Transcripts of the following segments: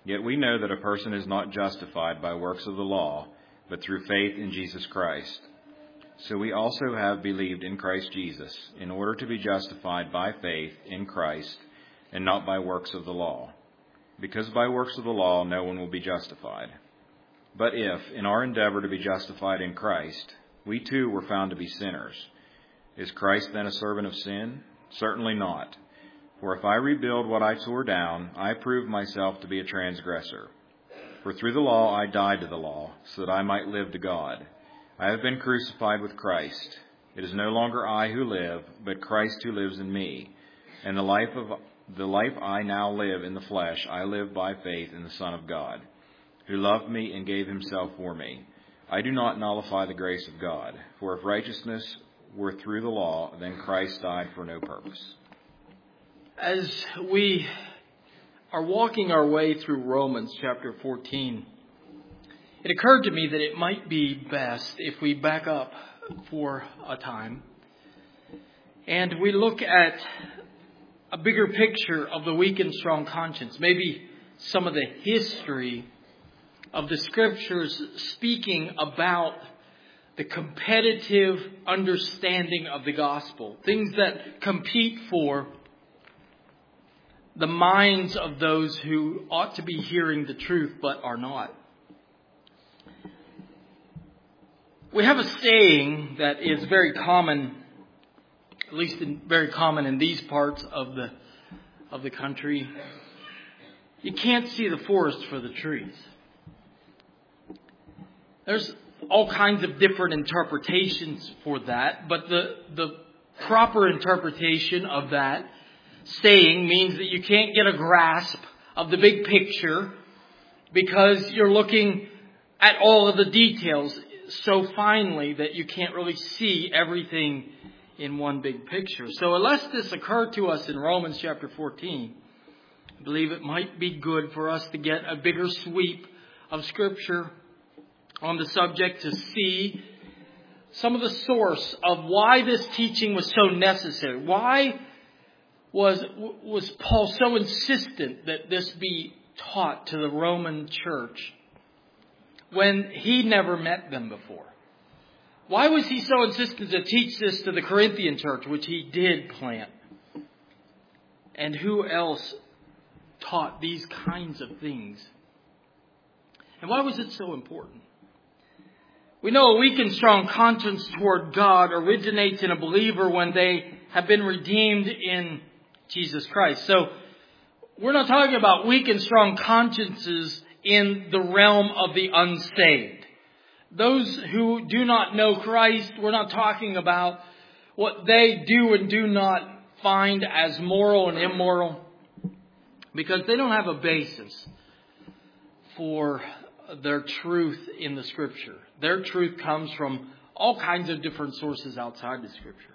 Yet we know that a person is not justified by works of the law, but through faith in Jesus Christ. So we also have believed in Christ Jesus, in order to be justified by faith in Christ, and not by works of the law. Because by works of the law no one will be justified. But if, in our endeavor to be justified in Christ, we too were found to be sinners, is Christ then a servant of sin? Certainly not. For if I rebuild what I tore down, I prove myself to be a transgressor. For through the law I died to the law, so that I might live to God. I have been crucified with Christ. It is no longer I who live, but Christ who lives in me. And the life I now live in the flesh, I live by faith in the Son of God, who loved me and gave himself for me. I do not nullify the grace of God, for if righteousness were through the law, then Christ died for no purpose. As we are walking our way through Romans chapter 14, it occurred to me that it might be best if we back up for a time and we look at a bigger picture of the weak and strong conscience, maybe some of the history of the Scriptures speaking about the competitive understanding of the gospel, things that compete for the minds of those who ought to be hearing the truth but are not. We have a saying that is very common, at least very common in these parts of the country. You can't see the forest for the trees. There's all kinds of different interpretations for that, but the proper interpretation of that saying means that you can't get a grasp of the big picture because you're looking at all of the details so finely that you can't really see everything in one big picture. So unless this occurred to us in Romans chapter 14, I believe it might be good for us to get a bigger sweep of Scripture on the subject to see some of the source of why this teaching was so necessary. Why was Paul so insistent that this be taught to the Roman church when he never met them before? Why was he so insistent to teach this to the Corinthian church, which he did plant? And who else taught these kinds of things? And why was it so important? We know a weak and strong conscience toward God originates in a believer when they have been redeemed in Jesus Christ. So we're not talking about weak and strong consciences in the realm of the unsaved. Those who do not know Christ, we're not talking about what they do and do not find as moral and immoral, because they don't have a basis for their truth in the Scripture. Their truth comes from all kinds of different sources outside the Scripture.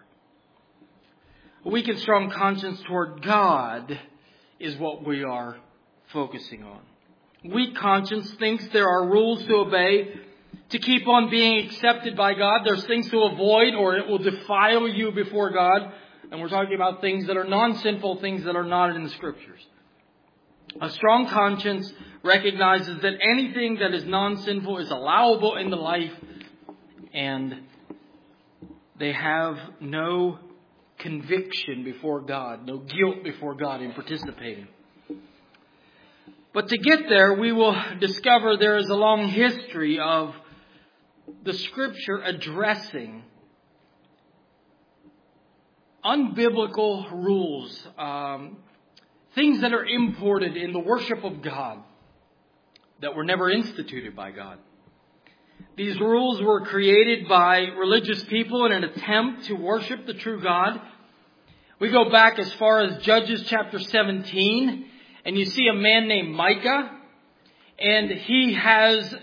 A weak and strong conscience toward God is what we are focusing on. Weak conscience thinks there are rules to obey to keep on being accepted by God. There's things to avoid or it will defile you before God. And we're talking about things that are non-sinful, things that are not in the Scriptures. A strong conscience recognizes that anything that is non-sinful is allowable in the life, and they have no conviction before God, no guilt before God in participating. But to get there, we will discover there is a long history of the Scripture addressing unbiblical rules, things that are imported in the worship of God that were never instituted by God. These rules were created by religious people in an attempt to worship the true God. We go back as far as Judges chapter 17, and you see a man named Micah, and he has,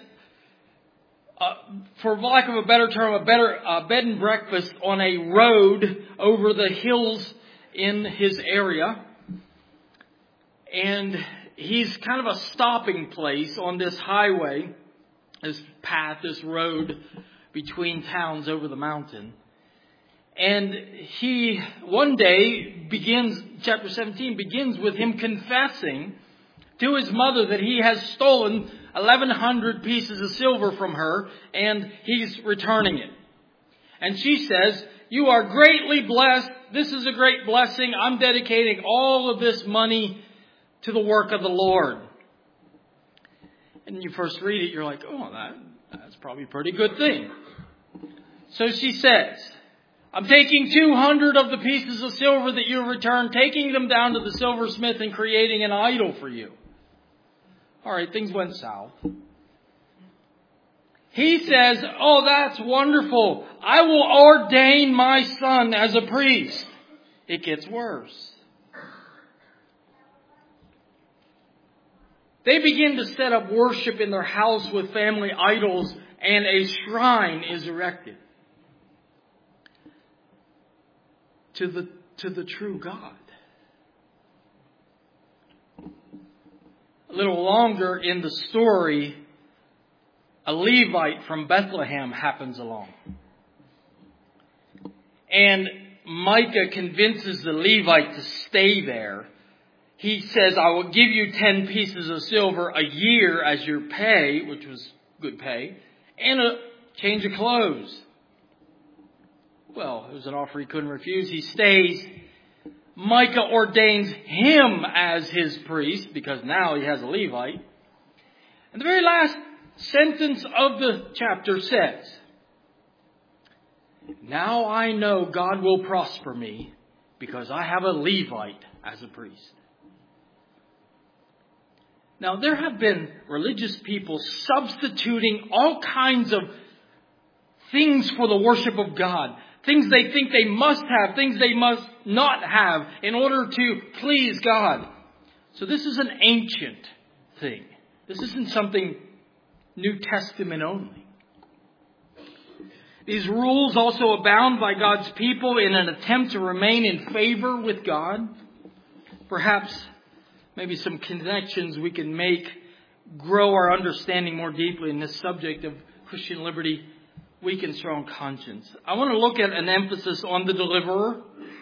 for lack of a better term, a bed and breakfast on a road over the hills in his area. And he's kind of a stopping place on this highway, this path, this road between towns over the mountain. And he one day chapter 17 begins with him confessing to his mother that he has stolen 1,100 pieces of silver from her and he's returning it. And she says, "You are greatly blessed. This is a great blessing. I'm dedicating all of this money to the work of the Lord." And when you first read it, you're like, "Oh, that's probably a pretty good thing." So she says, "I'm taking 200 of the pieces of silver that you returned, taking them down to the silversmith and creating an idol for you." All right, things went south. He says, "Oh, that's wonderful. I will ordain my son as a priest." It gets worse. They begin to set up worship in their house with family idols, and a shrine is erected to the true God. A little longer in the story, a Levite from Bethlehem happens along. And Micah convinces the Levite to stay there. He says, "I will give you 10 pieces of silver a year as your pay," which was good pay, "and a change of clothes." Well, it was an offer he couldn't refuse. He stays. Micah ordains him as his priest because now he has a Levite. And the very last sentence of the chapter says, "Now I know God will prosper me because I have a Levite as a priest." Now, there have been religious people substituting all kinds of things for the worship of God. Things they think they must have, things they must not have in order to please God. So this is an ancient thing. This isn't something New Testament only. These rules also abound by God's people in an attempt to remain in favor with God. Perhaps maybe some connections we can make grow our understanding more deeply in this subject of Christian liberty, weak and strong conscience. I want to look at an emphasis on the deliverer,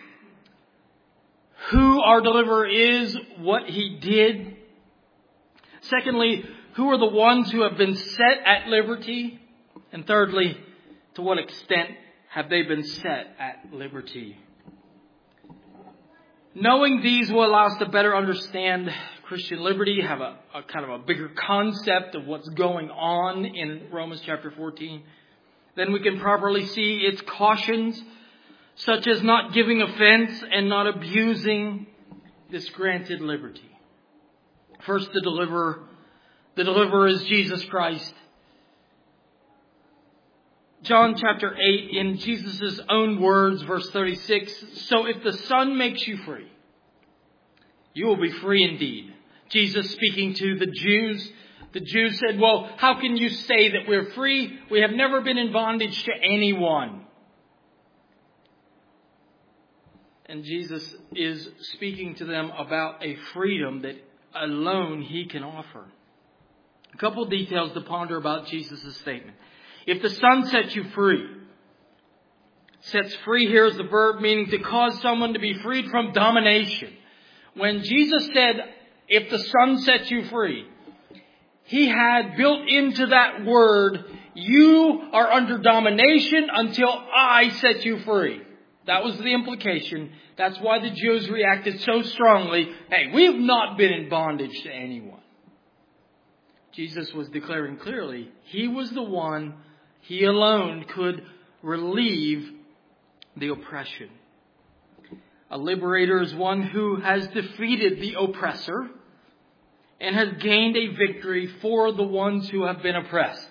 who our deliverer is, what he did. Secondly, who are the ones who have been set at liberty? And thirdly, to what extent have they been set at liberty? Knowing these will allow us to better understand Christian liberty, have a kind of a bigger concept of what's going on in Romans chapter 14. Then we can properly see its cautions, such as not giving offense and not abusing this granted liberty. First, the deliverer. The deliverer is Jesus Christ. John chapter 8, in Jesus' own words, verse 36, "So if the Son makes you free, you will be free indeed." Jesus speaking to the Jews. The Jews said, "Well, how can you say that we're free? We have never been in bondage to anyone." And Jesus is speaking to them about a freedom that alone He can offer. A couple of details to ponder about Jesus' statement. If the Son sets you free. Sets free here is the verb meaning to cause someone to be freed from domination. When Jesus said, "If the Son sets you free," He had built into that word, "You are under domination until I set you free." That was the implication. That's why the Jews reacted so strongly. Hey, we have not been in bondage to anyone. Jesus was declaring clearly, He was the one, He alone could relieve the oppression. A liberator is one who has defeated the oppressor and has gained a victory for the ones who have been oppressed.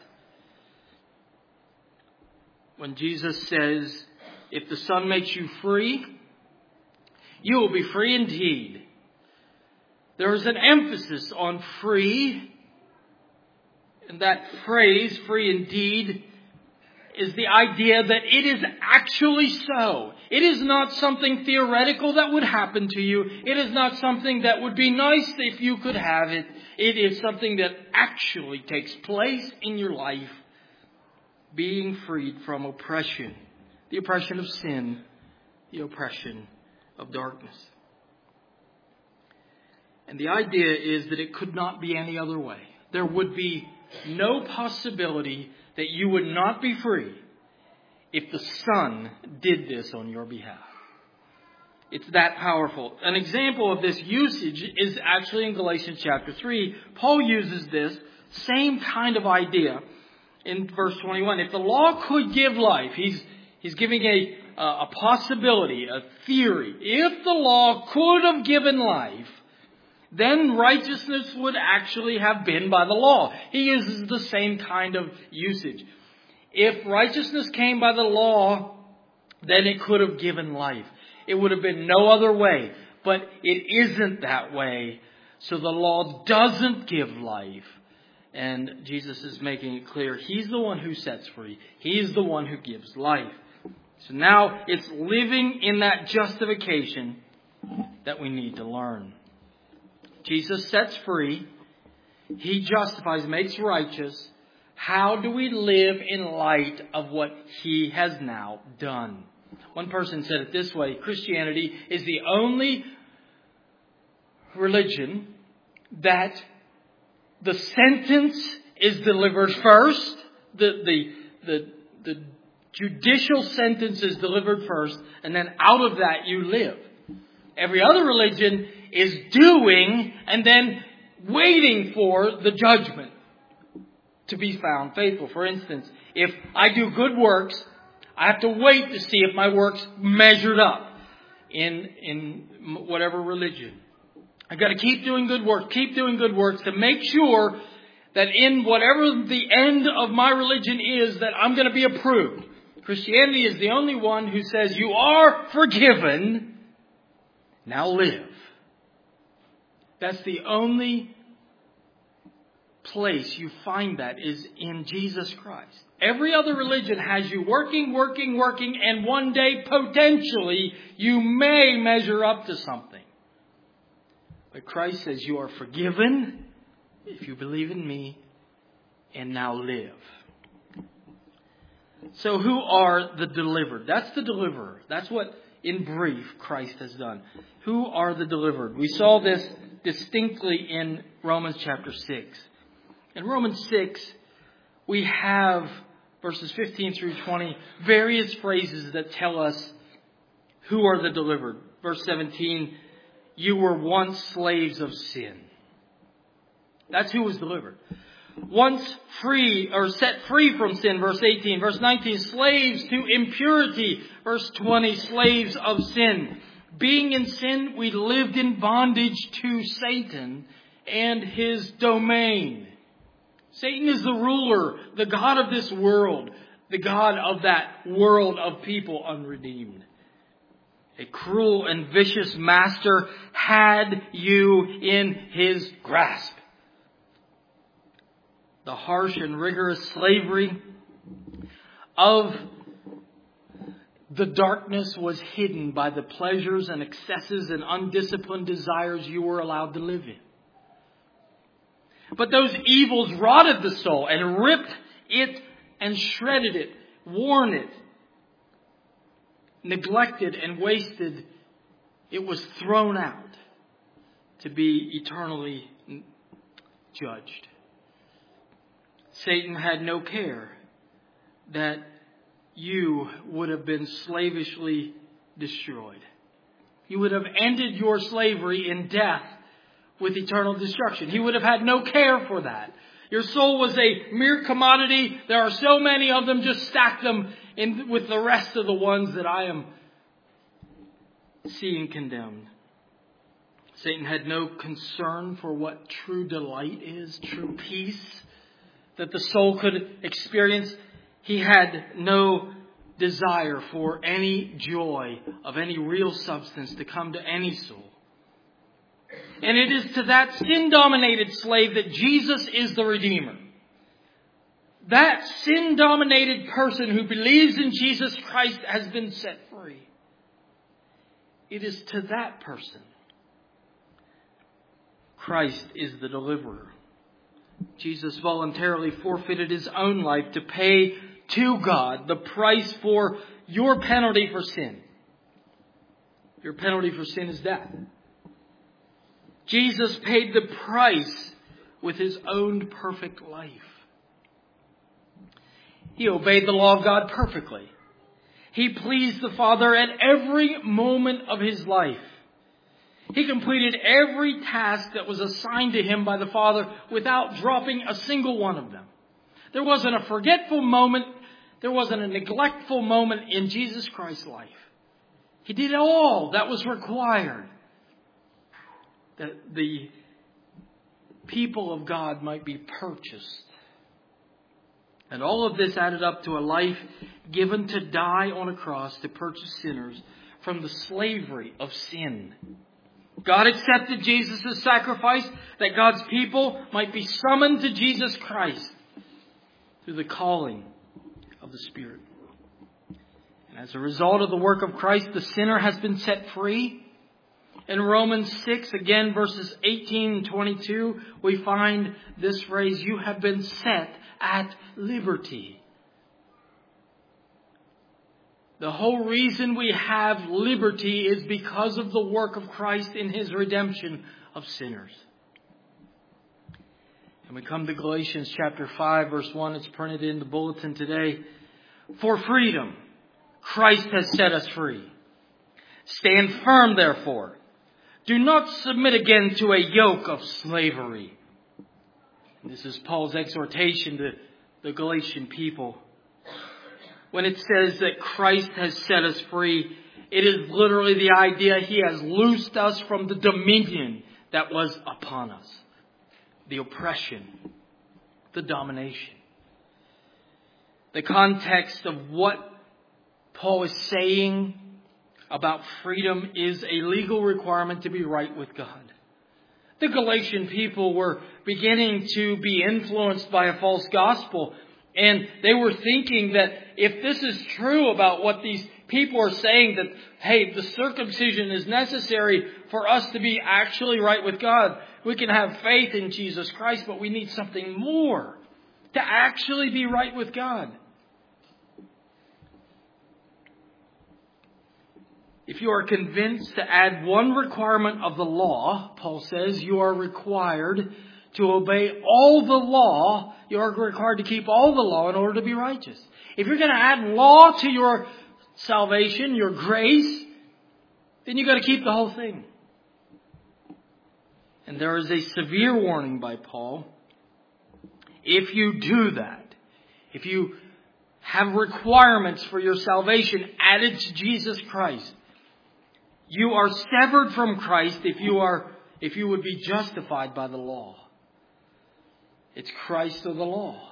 When Jesus says, "If the Son makes you free, you will be free indeed," there is an emphasis on free. And that phrase, "free indeed," is the idea that it is actually so. It is not something theoretical that would happen to you. It is not something that would be nice if you could have it. It is something that actually takes place in your life. Being freed from oppression. The oppression of sin. The oppression of darkness. And the idea is that it could not be any other way. There would be no possibility that you would not be free if the Son did this on your behalf. It's that powerful. An example of this usage is actually in Galatians chapter 3. Paul uses this same kind of idea in verse 21. If the law could give life, he's giving a possibility, a theory. If the law could have given life, then righteousness would actually have been by the law. He uses the same kind of usage. If righteousness came by the law, then it could have given life. It would have been no other way. But it isn't that way. So the law doesn't give life. And Jesus is making it clear. He's the one who sets free. He's the one who gives life. So now it's living in that justification that we need to learn. Jesus sets free. He justifies, makes righteous. How do we live in light of what He has now done? One person said it this way: Christianity is the only religion that the sentence is delivered first, the judicial sentence is delivered first, and then out of that you live. Every other religion is doing and then waiting for the judgment to be found faithful. For instance, if I do good works, I have to wait to see if my works measured up in whatever religion. I've got to keep doing good works to make sure that in whatever the end of my religion is, that I'm going to be approved. Christianity is the only one who says you are forgiven, now live. That's the only place you find that is in Jesus Christ. Every other religion has you working, and one day, potentially, you may measure up to something. But Christ says you are forgiven if you believe in me, and now live. So who are the delivered? That's the deliverer. That's what, in brief, Christ has done. Who are the delivered? We saw this distinctly in Romans chapter 6. In Romans 6, we have verses 15 through 20, various phrases that tell us who are the delivered. Verse 17, you were once slaves of sin. That's who was delivered. Once free or set free from sin, verse 18. Verse 19, slaves to impurity. Verse 20, slaves of sin. Being in sin, we lived in bondage to Satan and his domain. Satan is the ruler, the god of this world, the god of that world of people unredeemed. A cruel and vicious master had you in his grasp. The harsh and rigorous slavery of the darkness was hidden by the pleasures and excesses and undisciplined desires you were allowed to live in. But those evils rotted the soul and ripped it and shredded it, worn it, neglected and wasted. It was thrown out to be eternally judged. Satan had no care that you would have been slavishly destroyed. He would have ended your slavery in death with eternal destruction. He would have had no care for that. Your soul was a mere commodity. There are so many of them. Just stack them in with the rest of the ones that I am seeing condemned. Satan had no concern for what true delight is, true peace that the soul could experience. He had no desire for any joy of any real substance to come to any soul. And it is to that sin-dominated slave that Jesus is the Redeemer. That sin-dominated person who believes in Jesus Christ has been set free. It is to that person Christ is the deliverer. Jesus voluntarily forfeited his own life to pay to God the price for your penalty for sin. Your penalty for sin is death. Jesus paid the price with His own perfect life. He obeyed the law of God perfectly. He pleased the Father at every moment of His life. He completed every task that was assigned to Him by the Father without dropping a single one of them. There wasn't a forgetful moment. There wasn't a neglectful moment in Jesus Christ's life. He did all that was required that the people of God might be purchased. And all of this added up to a life given to die on a cross to purchase sinners from the slavery of sin. God accepted Jesus' sacrifice that God's people might be summoned to Jesus Christ through the calling of the Spirit. And as a result of the work of Christ, the sinner has been set free. In Romans 6, again, verses 18 and 22, we find this phrase, "You have been set at liberty." The whole reason we have liberty is because of the work of Christ in His redemption of sinners. And we come to Galatians chapter 5, verse 1. It's printed in the bulletin today. "For freedom, Christ has set us free. Stand firm, therefore. Do not submit again to a yoke of slavery." And this is Paul's exhortation to the Galatian people. When it says that Christ has set us free, it is literally the idea He has loosed us from the dominion that was upon us. The oppression, the domination. The context of what Paul is saying about freedom is a legal requirement to be right with God. The Galatian people were beginning to be influenced by a false gospel, and they were thinking that if this is true about what these people are saying, that, hey, the circumcision is necessary for us to be actually right with God. We can have faith in Jesus Christ, but we need something more to actually be right with God. If you are convinced to add one requirement of the law, Paul says, you are required to obey all the law. You are required to keep all the law in order to be righteous. If you're going to add law to your salvation, your grace, then you've got to keep the whole thing. And there is a severe warning by Paul. If you do that, if you have requirements for your salvation added to Jesus Christ, you are severed from Christ if you would be justified by the law. It's Christ or the law.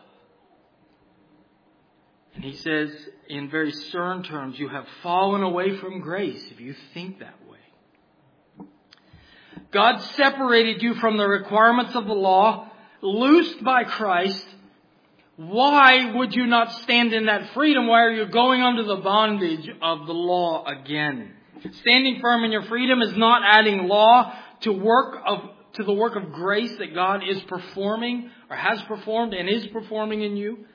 And he says in very stern terms, you have fallen away from grace if you think that way. God separated you from the requirements of the law, loosed by Christ. Why would you not stand in that freedom? Why are you going under the bondage of the law again? Standing firm in your freedom is not adding law to the work of grace that God is performing or has performed and is performing in you.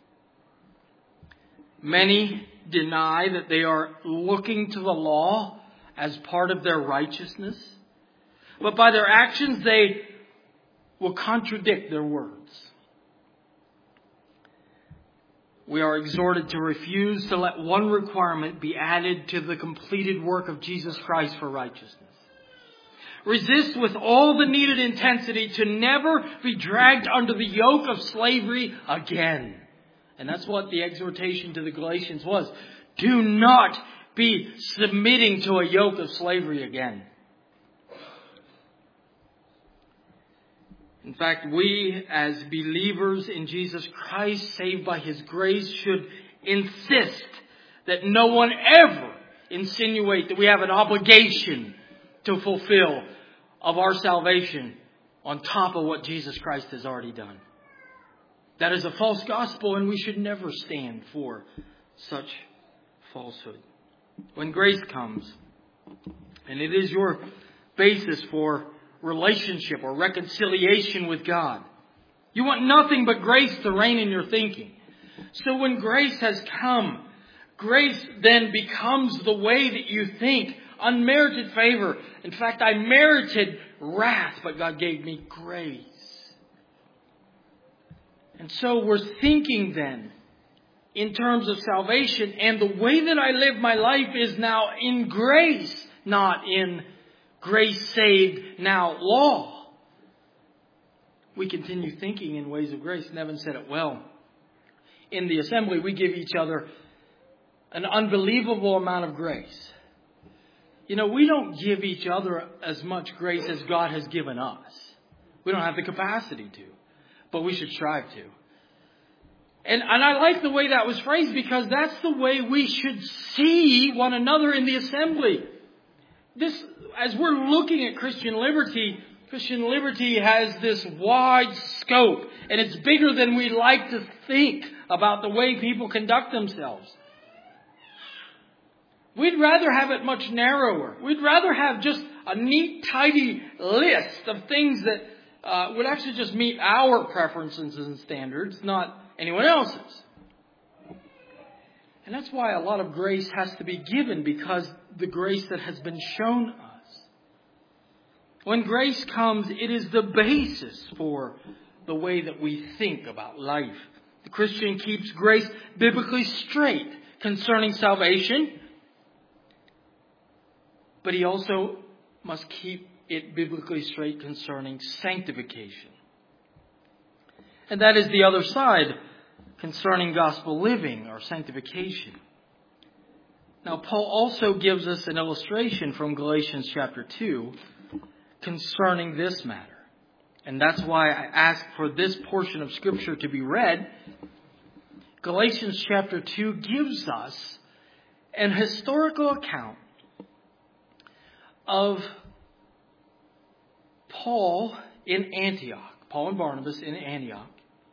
Many deny that they are looking to the law as part of their righteousness. But by their actions, they will contradict their words. We are exhorted to refuse to let one requirement be added to the completed work of Jesus Christ for righteousness. Resist with all the needed intensity to never be dragged under the yoke of slavery again. And that's what the exhortation to the Galatians was. Do not be submitting to a yoke of slavery again. In fact, we as believers in Jesus Christ, saved by His grace, should insist that no one ever insinuate that we have an obligation to fulfill of our salvation on top of what Jesus Christ has already done. That is a false gospel, and we should never stand for such falsehood. When grace comes, and it is your basis for relationship or reconciliation with God, you want nothing but grace to reign in your thinking. So when grace has come, grace then becomes the way that you think. Unmerited favor. In fact, I merited wrath, but God gave me grace. And so we're thinking then in terms of salvation, and the way that I live my life is now in grace, not in grace saved, now law. We continue thinking in ways of grace. Nevin said it well. In the assembly, we give each other an unbelievable amount of grace. You know, we don't give each other as much grace as God has given us. We don't have the capacity to, but we should strive to. And I like the way that was phrased, because that's the way we should see one another in the assembly. This, as we're looking at Christian liberty has this wide scope, and it's bigger than we like to think about the way people conduct themselves. We'd rather have it much narrower. We'd rather have just a neat, tidy list of things that would actually just meet our preferences and standards, not anyone else's. And that's why a lot of grace has to be given, because the grace that has been shown us. When grace comes, it is the basis for the way that we think about life. The Christian keeps grace biblically straight concerning salvation, but he also must keep it biblically straight concerning sanctification. And that is the other side concerning gospel living or sanctification. Now, Paul also gives us an illustration from Galatians chapter 2 concerning this matter. And that's why I asked for this portion of Scripture to be read. Galatians chapter 2 gives us an historical account of Paul in Antioch, Paul and Barnabas in Antioch.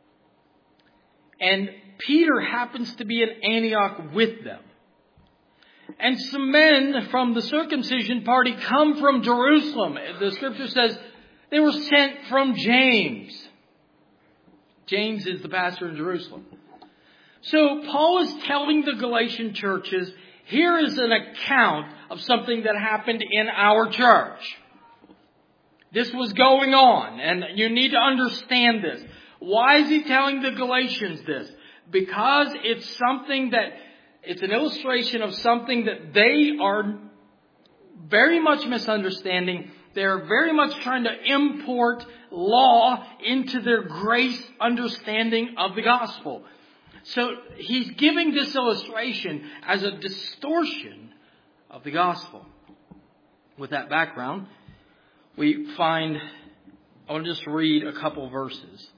And Peter happens to be in Antioch with them. And some men from the circumcision party come from Jerusalem. The Scripture says they were sent from James. James is the pastor in Jerusalem. So Paul is telling the Galatian churches, here is an account of something that happened in our church. This was going on, and you need to understand this. Why is he telling the Galatians this? Because it's an illustration of something that they are very much misunderstanding. They're very much trying to import law into their grace understanding of the gospel. So he's giving this illustration as a distortion of the gospel. With that background, we find, I'll just read a couple verses.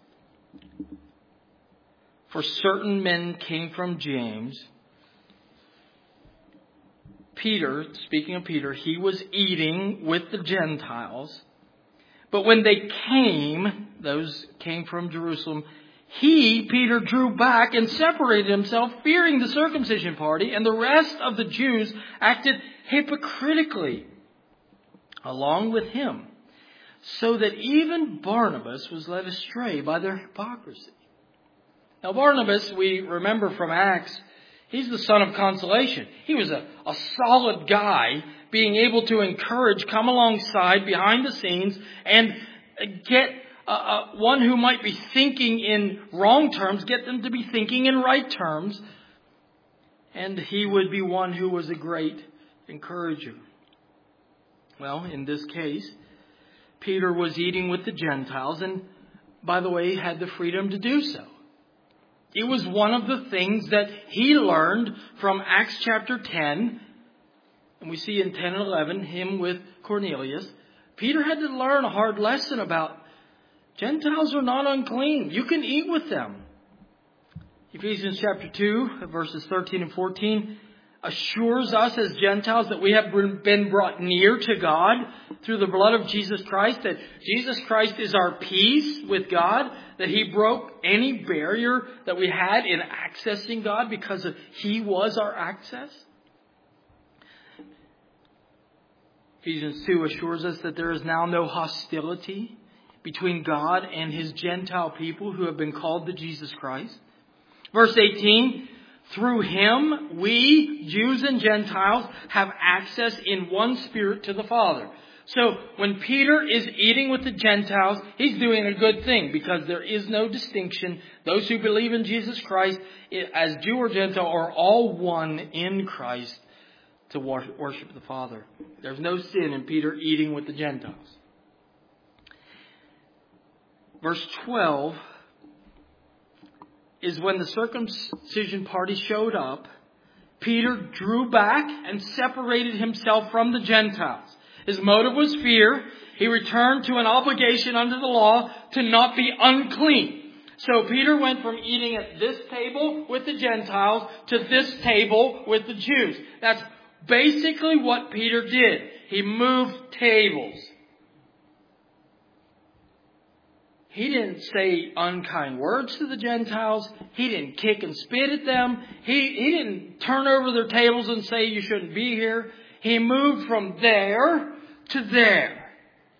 For certain men came from James. Peter, speaking of Peter, he was eating with the Gentiles. But when they came, those came from Jerusalem, Peter, drew back and separated himself, fearing the circumcision party, and the rest of the Jews acted hypocritically along with him, so that even Barnabas was led astray by their hypocrisy. Now Barnabas, we remember from Acts, he's the son of consolation. He was a solid guy, being able to encourage, come alongside behind the scenes, and get one who might be thinking in wrong terms, get them to be thinking in right terms. And he would be one who was a great encourager. Well, in this case, Peter was eating with the Gentiles, and by the way, had the freedom to do so. It was one of the things that he learned from Acts chapter 10. And we see in 10 and 11, him with Cornelius. Peter had to learn a hard lesson about Gentiles are not unclean. You can eat with them. Ephesians chapter 2, verses 13 and 14, assures us as Gentiles that we have been brought near to God through the blood of Jesus Christ, that Jesus Christ is our peace with God, that He broke any barrier that we had in accessing God because He was our access. Ephesians 2 assures us that there is now no hostility between God and His Gentile people who have been called to Jesus Christ. Verse 18, through Him, we, Jews and Gentiles, have access in one Spirit to the Father. So when Peter is eating with the Gentiles, he's doing a good thing because there is no distinction. Those who believe in Jesus Christ as Jew or Gentile are all one in Christ to worship the Father. There's no sin in Peter eating with the Gentiles. Verse 12 is when the circumcision party showed up, Peter drew back and separated himself from the Gentiles. His motive was fear. He returned to an obligation under the law to not be unclean. So Peter went from eating at this table with the Gentiles to this table with the Jews. That's basically what Peter did. He moved tables. He didn't say unkind words to the Gentiles. He didn't kick and spit at them. He didn't turn over their tables and say you shouldn't be here. He moved from there to there.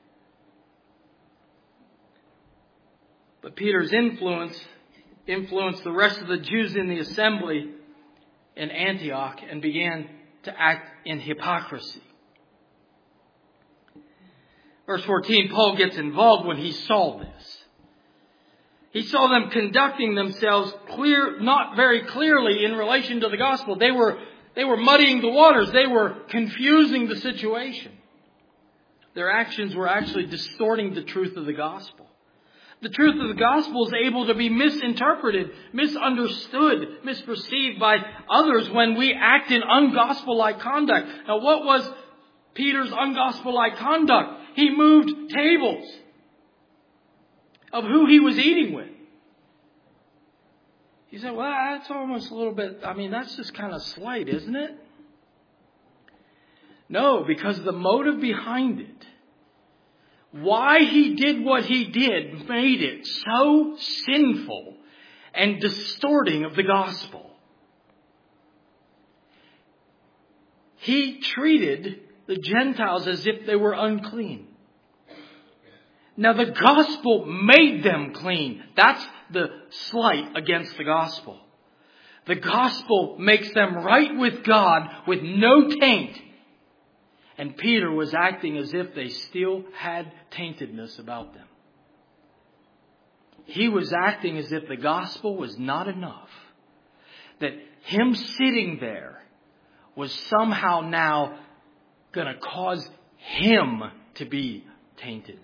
But Peter's influenced the rest of the Jews in the assembly in Antioch and began to act in hypocrisy. Verse 14, Paul gets involved when he saw this. He saw them conducting themselves not very clearly in relation to the gospel. They were muddying the waters. They were confusing the situation. Their actions were actually distorting the truth of the gospel. The truth of the gospel is able to be misinterpreted, misunderstood, misperceived by others when we act in ungospel-like conduct. Now, what was Peter's ungospel-like conduct? He moved tables of who he was eating with. You say, well, that's almost a little bit, that's just kind of slight, isn't it? No, because the motive behind it, why he did what he did, made it so sinful and distorting of the gospel. He treated the Gentiles as if they were unclean. Now the gospel made them clean. That's the slight against the gospel. The gospel makes them right with God with no taint. And Peter was acting as if they still had taintedness about them. He was acting as if the gospel was not enough. That him sitting there was somehow now going to cause him to be tainted.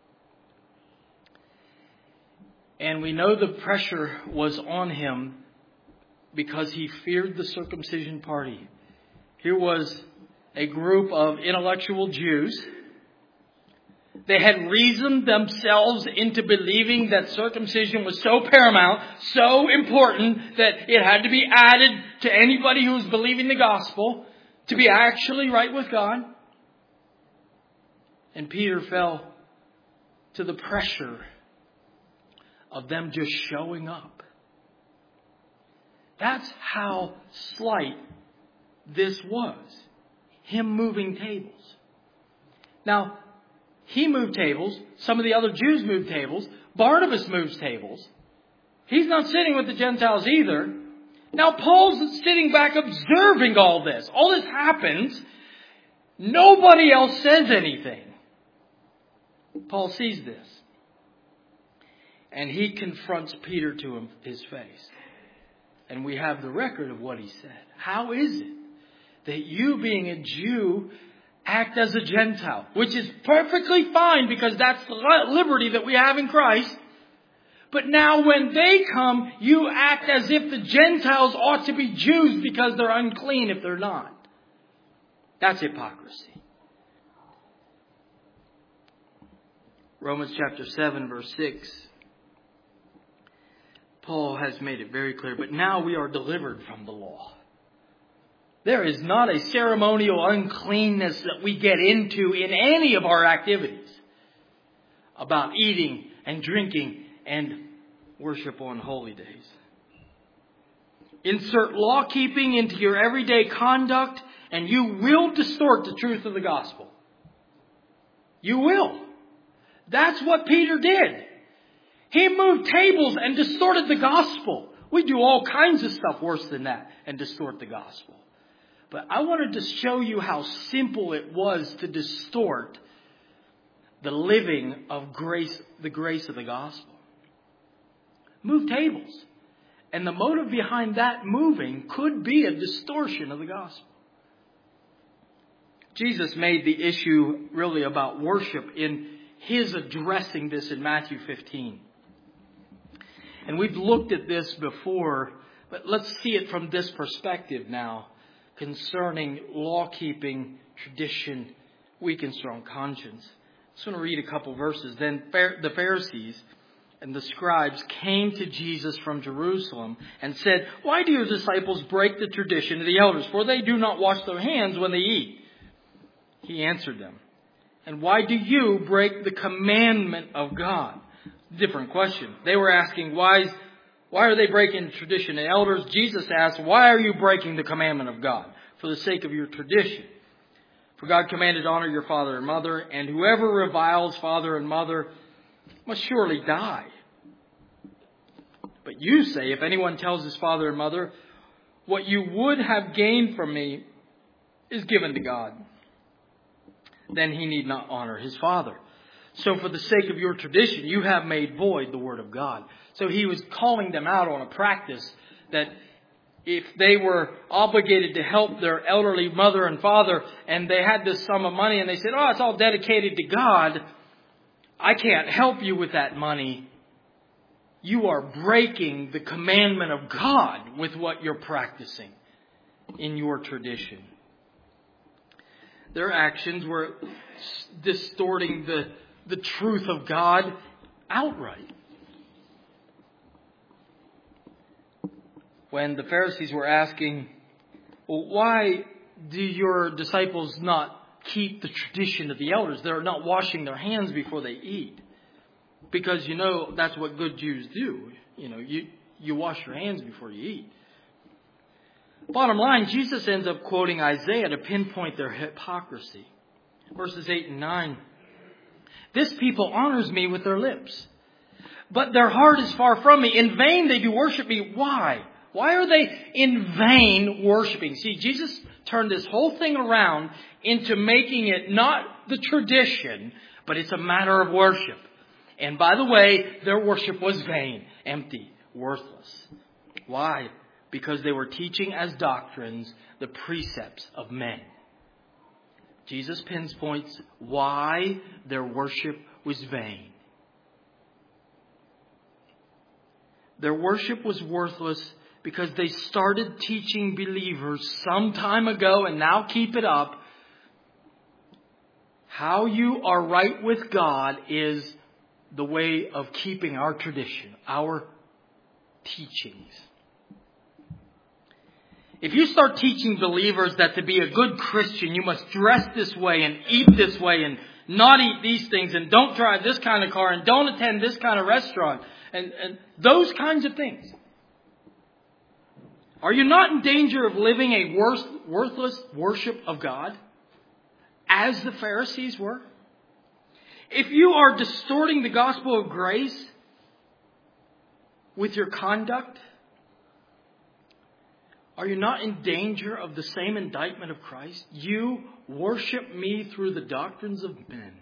And we know the pressure was on him because he feared the circumcision party. Here was a group of intellectual Jews. They had reasoned themselves into believing that circumcision was so paramount, so important, that it had to be added to anybody who was believing the gospel to be actually right with God. And Peter fell to the pressure of them just showing up. That's how slight this was. Him moving tables. Now, he moved tables. Some of the other Jews moved tables. Barnabas moves tables. He's not sitting with the Gentiles either. Now, Paul's sitting back observing all this. All this happens. Nobody else says anything. Paul sees this. And he confronts Peter to his face. And we have the record of what he said. How is it that you, being a Jew, act as a Gentile? Which is perfectly fine because that's the liberty that we have in Christ. But now when they come, you act as if the Gentiles ought to be Jews because they're unclean if they're not. That's hypocrisy. Romans chapter 7 verse 6. Paul has made it very clear. But now we are delivered from the law. There is not a ceremonial uncleanness that we get into in any of our activities about eating and drinking and worship on holy days. Insert law keeping into your everyday conduct and you will distort the truth of the gospel. You will. That's what Peter did. He moved tables and distorted the gospel. We do all kinds of stuff worse than that and distort the gospel. But I wanted to show you how simple it was to distort the living of grace, the grace of the gospel. Move tables. And the motive behind that moving could be a distortion of the gospel. Jesus made the issue really about worship in His addressing this in Matthew 15. And we've looked at this before, but let's see it from this perspective now concerning law-keeping, tradition, weak and strong conscience. I just want to read a couple verses. Then the Pharisees and the scribes came to Jesus from Jerusalem and said, "Why do your disciples break the tradition of the elders? For they do not wash their hands when they eat." He answered them, "And why do you break the commandment of God?" Different question. They were asking, why are they breaking the tradition of the elders? Jesus asked, "Why are you breaking the commandment of God? For the sake of your tradition. For God commanded, honor your father and mother, and whoever reviles father and mother must surely die. But you say, if anyone tells his father and mother, what you would have gained from me is given to God, then he need not honor his father. So for the sake of your tradition, you have made void the word of God." So he was calling them out on a practice that if they were obligated to help their elderly mother and father and they had this sum of money and they said, "Oh, it's all dedicated to God, I can't help you with that money," you are breaking the commandment of God with what you're practicing in your tradition. Their actions were distorting the truth of God outright. When the Pharisees were asking, "Well, why do your disciples not keep the tradition of the elders? They're not washing their hands before they eat." Because, that's what good Jews do. You wash your hands before you eat. Bottom line, Jesus ends up quoting Isaiah to pinpoint their hypocrisy. Verses 8 and 9. "This people honors me with their lips, but their heart is far from me. In vain they do worship me." Why? Why are they in vain worshiping? See, Jesus turned this whole thing around into making it not the tradition, but it's a matter of worship. And by the way, their worship was vain, empty, worthless. Why? Because they were teaching as doctrines the precepts of men. Jesus pinpoints why their worship was vain. Their worship was worthless because they started teaching believers some time ago and now keep it up. How you are right with God is the way of keeping our tradition, our teachings. If you start teaching believers that to be a good Christian, you must dress this way and eat this way and not eat these things and don't drive this kind of car and don't attend this kind of restaurant and those kinds of things, are you not in danger of living a worthless worship of God as the Pharisees were? If you are distorting the gospel of grace with your conduct, are you not in danger of the same indictment of Christ? You worship me through the doctrines of men.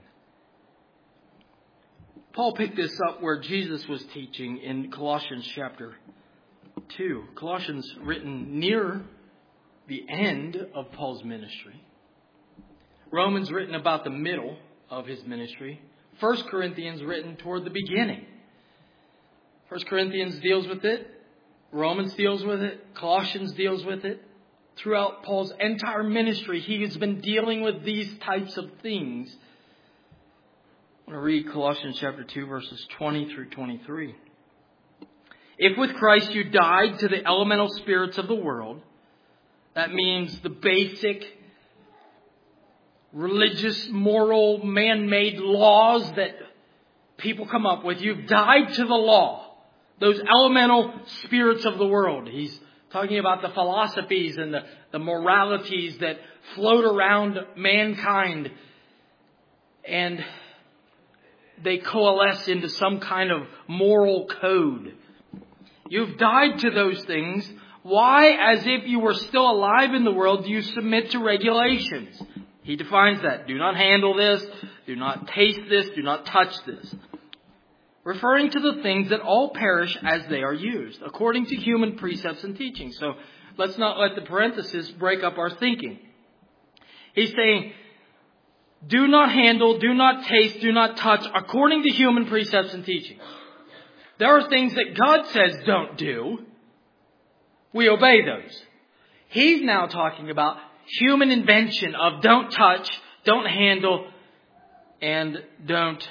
Paul picked this up where Jesus was teaching in Colossians chapter 2. Colossians written near the end of Paul's ministry. Romans written about the middle of his ministry. 1 Corinthians written toward the beginning. 1 Corinthians deals with it. Romans deals with it. Colossians deals with it. Throughout Paul's entire ministry, he has been dealing with these types of things. I'm going to read Colossians chapter 2, verses 20 through 23. "If with Christ you died to the elemental spirits of the world," that means the basic religious, moral, man-made laws that people come up with. You've died to the law. Those elemental spirits of the world. He's talking about the philosophies and the moralities that float around mankind. And they coalesce into some kind of moral code. You've died to those things. Why, as if you were still alive in the world, do you submit to regulations? He defines that. Do not handle this. Do not taste this. Do not touch this. Referring to the things that all perish as they are used, according to human precepts and teachings. So let's not let the parenthesis break up our thinking. He's saying, do not handle, do not taste, do not touch, according to human precepts and teachings. There are things that God says don't do. We obey those. He's now talking about human invention of don't touch, don't handle, and don't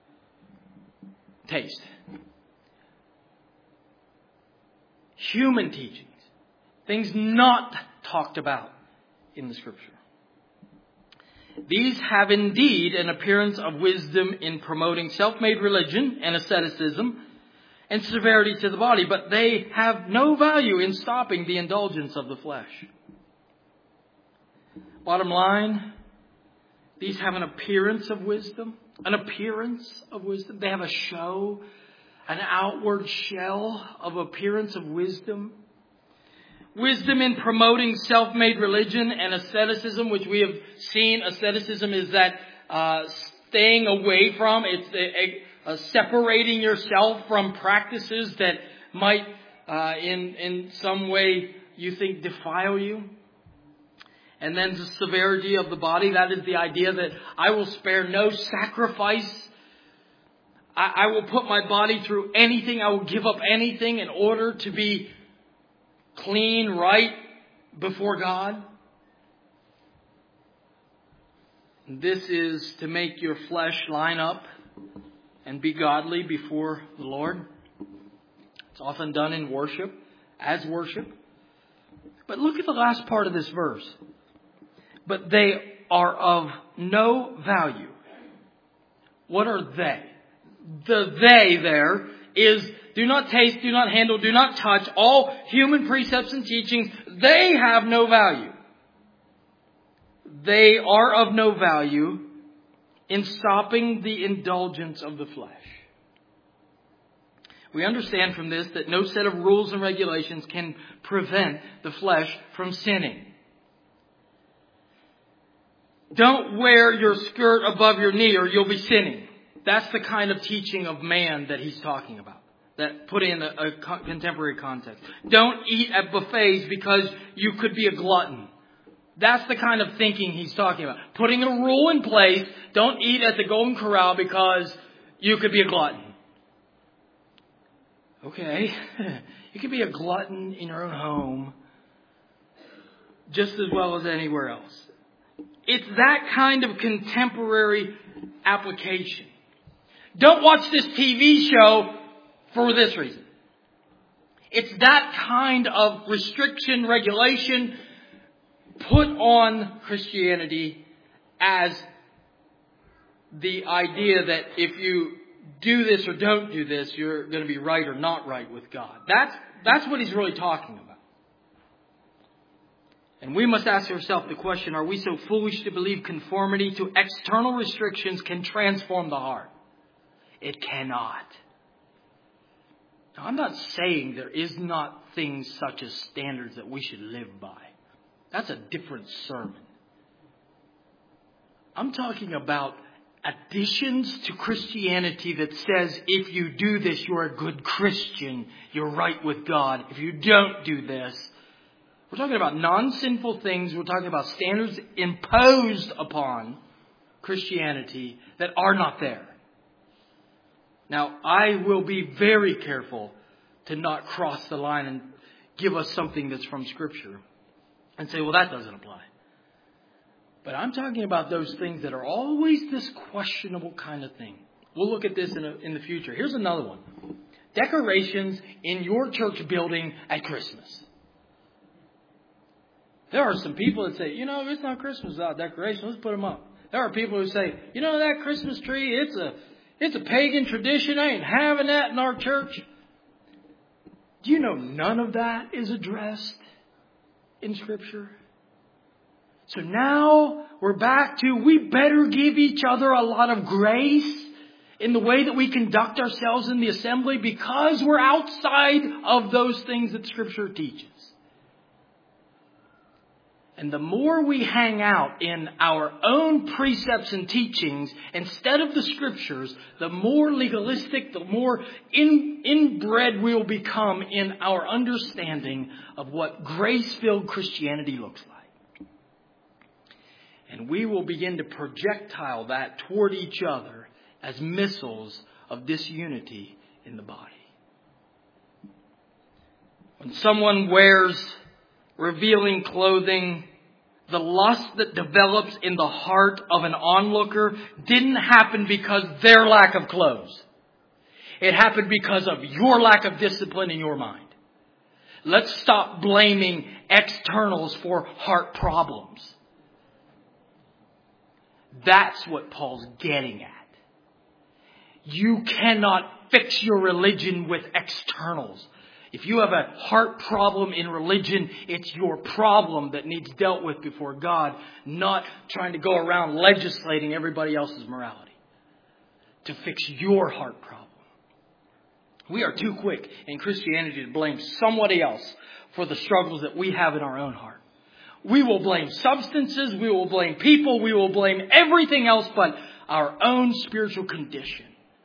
taste. Human teachings. Things not talked about in the Scripture. These have indeed an appearance of wisdom in promoting self-made religion and asceticism and severity to the body, but they have no value in stopping the indulgence of the flesh. Bottom line, these have an appearance of wisdom. An appearance of wisdom. They have a show, an outward shell of appearance of wisdom. Wisdom in promoting self-made religion and asceticism, which we have seen. Asceticism is that staying away from. It's separating yourself from practices that might, in some way, you think defile you. And then the severity of the body. That is the idea that I will spare no sacrifice. I will put my body through anything. I will give up anything in order to be clean, right before God. This is to make your flesh line up and be godly before the Lord. It's often done in worship, as worship. But look at the last part of this verse. But they are of no value. What are they? The they there is do not taste, do not handle, do not touch. All human precepts and teachings, they have no value. They are of no value in stopping the indulgence of the flesh. We understand from this that no set of rules and regulations can prevent the flesh from sinning. Don't wear your skirt above your knee or you'll be sinning. That's the kind of teaching of man that he's talking about. That put in a contemporary context. Don't eat at buffets because you could be a glutton. That's the kind of thinking he's talking about. Putting a rule in place, don't eat at the Golden Corral because you could be a glutton. Okay, you could be a glutton in your own home just as well as anywhere else. It's that kind of contemporary application. Don't watch this TV show for this reason. It's that kind of restriction, regulation put on Christianity as the idea that if you do this or don't do this, you're going to be right or not right with God. That's what he's really talking about. And we must ask ourselves the question, are we so foolish to believe conformity to external restrictions can transform the heart? It cannot. Now, I'm not saying there is not things such as standards that we should live by. That's a different sermon. I'm talking about additions to Christianity that says if you do this, you're a good Christian. You're right with God. If you don't do this, we're talking about non-sinful things. We're talking about standards imposed upon Christianity that are not there. Now, I will be very careful to not cross the line and give us something that's from Scripture and say, well, that doesn't apply. But I'm talking about those things that are always this questionable kind of thing. We'll look at this in the future. Here's another one. Decorations in your church building at Christmas. There are some people that say, it's not Christmas without decorations. Let's put them up. There are people who say, that Christmas tree, it's a pagan tradition. I ain't having that in our church. Do you know none of that is addressed in Scripture? So now we're back to we better give each other a lot of grace in the way that we conduct ourselves in the assembly because we're outside of those things that Scripture teaches. And the more we hang out in our own precepts and teachings instead of the Scriptures, the more legalistic, the more inbred we will become in our understanding of what grace-filled Christianity looks like. And we will begin to projectile that toward each other as missiles of disunity in the body. When someone wears revealing clothing, the lust that develops in the heart of an onlooker didn't happen because of their lack of clothes. It happened because of your lack of discipline in your mind. Let's stop blaming externals for heart problems. That's what Paul's getting at. You cannot fix your religion with externals. If you have a heart problem in religion, it's your problem that needs dealt with before God, not trying to go around legislating everybody else's morality to fix your heart problem. We are too quick in Christianity to blame somebody else for the struggles that we have in our own heart. We will blame substances, we will blame people, we will blame everything else but our own spiritual condition.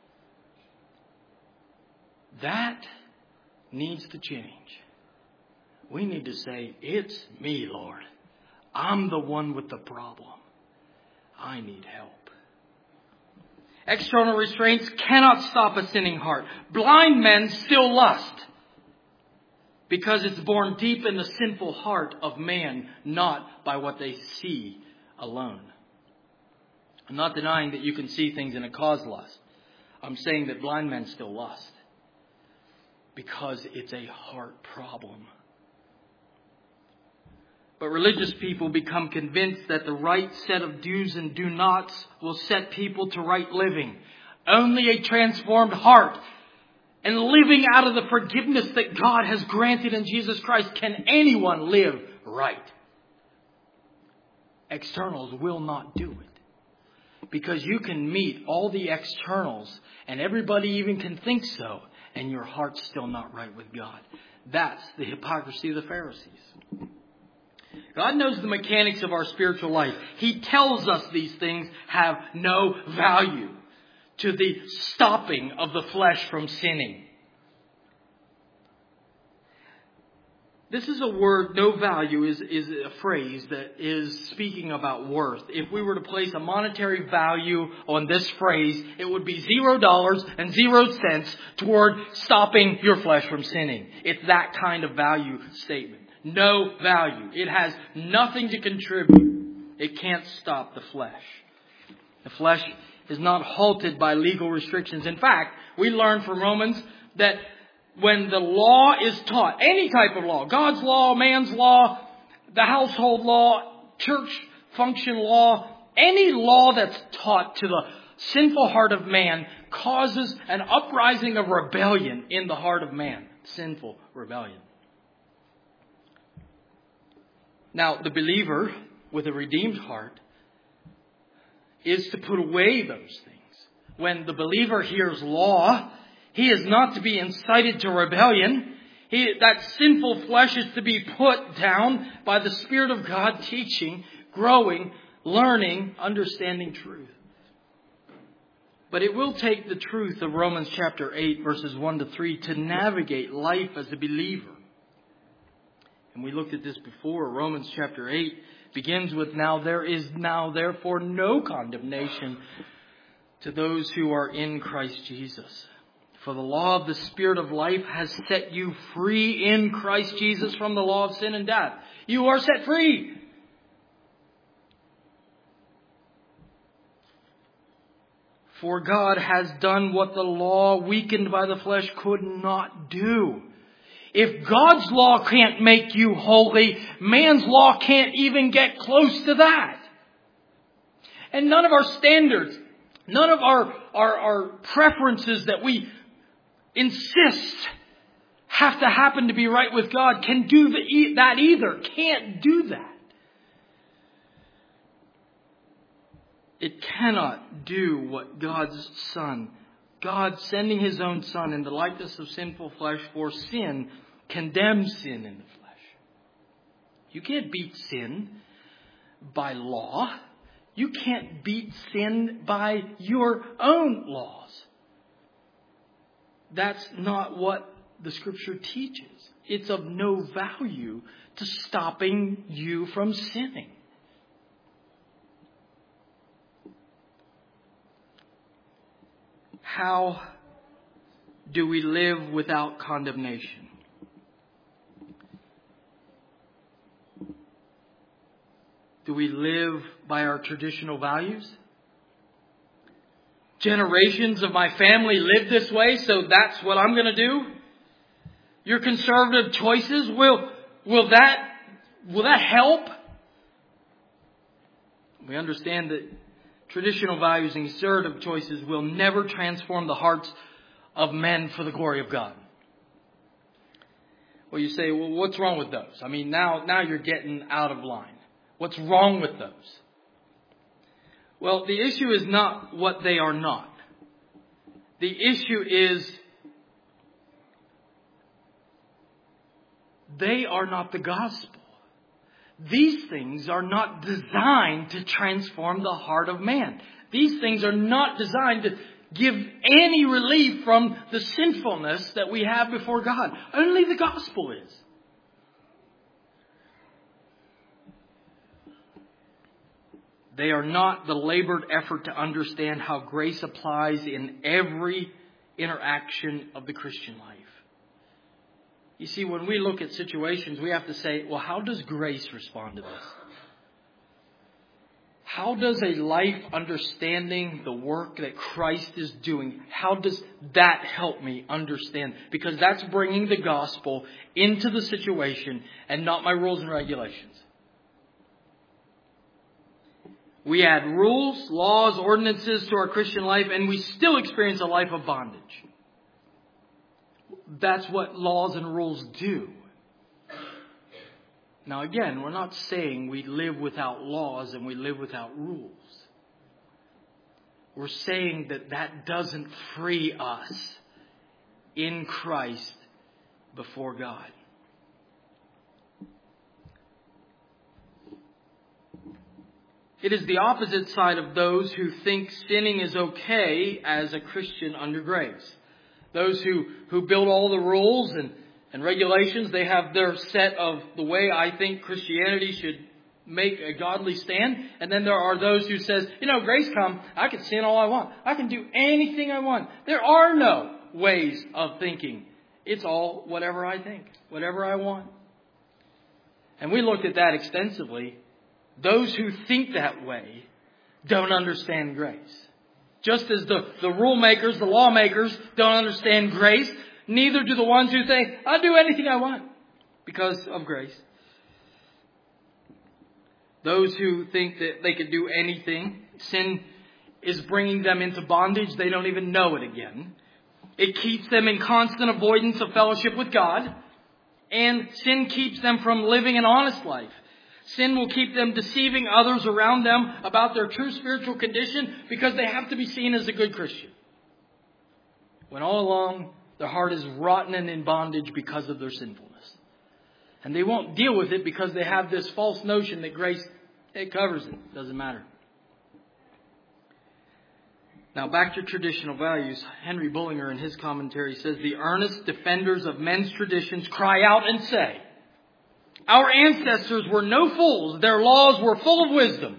That needs to change. We need to say, it's me, Lord. I'm the one with the problem. I need help. External restraints cannot stop a sinning heart. Blind men still lust because it's born deep in the sinful heart of man, not by what they see alone. I'm not denying that you can see things and it cause lust. I'm saying that blind men still lust because it's a heart problem. But religious people become convinced that the right set of do's and do nots will set people to right living. Only a transformed heart and living out of the forgiveness that God has granted in Jesus Christ can anyone live right. Externals will not do it. Because you can meet all the externals and everybody even can think so, and your heart's still not right with God. That's the hypocrisy of the Pharisees. God knows the mechanics of our spiritual life. He tells us these things have no value to the stopping of the flesh from sinning. This is a word, no value, is a phrase that is speaking about worth. If we were to place a monetary value on this phrase, it would be $0 and 0 cents toward stopping your flesh from sinning. It's that kind of value statement. No value. It has nothing to contribute. It can't stop the flesh. The flesh is not halted by legal restrictions. In fact, we learn from Romans that when the law is taught, any type of law, God's law, man's law, the household law, church function law, any law that's taught to the sinful heart of man causes an uprising of rebellion in the heart of man. Sinful rebellion. Now, the believer with a redeemed heart is to put away those things. When the believer hears law, he is not to be incited to rebellion. That sinful flesh is to be put down by the Spirit of God, teaching, growing, learning, understanding truth. But it will take the truth of Romans chapter 8, verses 1 to 3 to navigate life as a believer. And we looked at this before. Romans chapter 8 begins with, now there is now therefore no condemnation to those who are in Christ Jesus. For the law of the Spirit of life has set you free in Christ Jesus from the law of sin and death. You are set free. For God has done what the law, weakened by the flesh, could not do. If God's law can't make you holy, man's law can't even get close to that. And none of our standards, none of our preferences that we insist have to happen to be right with God can do that either. Can't do that. It cannot do what God's Son, God sending His own Son in the likeness of sinful flesh for sin, condemns sin in the flesh. You can't beat sin by law. You can't beat sin by your own laws. That's not what the Scripture teaches. It's of no value to stopping you from sinning. How do we live without condemnation? Do we live by our traditional values? Generations of my family live this way, so that's what I'm going to do? Your conservative choices, will that help? We understand that traditional values and conservative choices will never transform the hearts of men for the glory of God. Well, you say, well, what's wrong with those? I mean, now you're getting out of line. What's wrong with those? Well, the issue is not what they are not. The issue is they are not the gospel. These things are not designed to transform the heart of man. These things are not designed to give any relief from the sinfulness that we have before God. Only the gospel is. They are not the labored effort to understand how grace applies in every interaction of the Christian life. You see, when we look at situations, we have to say, well, how does grace respond to this? How does a life understanding the work that Christ is doing, how does that help me understand? Because that's bringing the gospel into the situation and not my rules and regulations. We add rules, laws, ordinances to our Christian life, and we still experience a life of bondage. That's what laws and rules do. Now again, we're not saying we live without laws and we live without rules. We're saying that doesn't free us in Christ before God. It is the opposite side of those who think sinning is okay as a Christian under grace. Those who build all the rules and regulations, they have their set of the way I think Christianity should make a godly stand. And then there are those who says, grace come, I can sin all I want. I can do anything I want. There are no ways of thinking. It's all whatever I think, whatever I want. And we looked at that extensively. Those who think that way don't understand grace. Just as the rule makers, the lawmakers don't understand grace, neither do the ones who say, I'll do anything I want because of grace. Those who think that they can do anything, sin is bringing them into bondage. They don't even know it again. It keeps them in constant avoidance of fellowship with God. And sin keeps them from living an honest life. Sin will keep them deceiving others around them about their true spiritual condition because they have to be seen as a good Christian. When all along, their heart is rotten and in bondage because of their sinfulness. And they won't deal with it because they have this false notion that grace, it covers it. Doesn't matter. Now back to traditional values. Henry Bullinger in his commentary says, the earnest defenders of men's traditions cry out and say, our ancestors were no fools. Their laws were full of wisdom.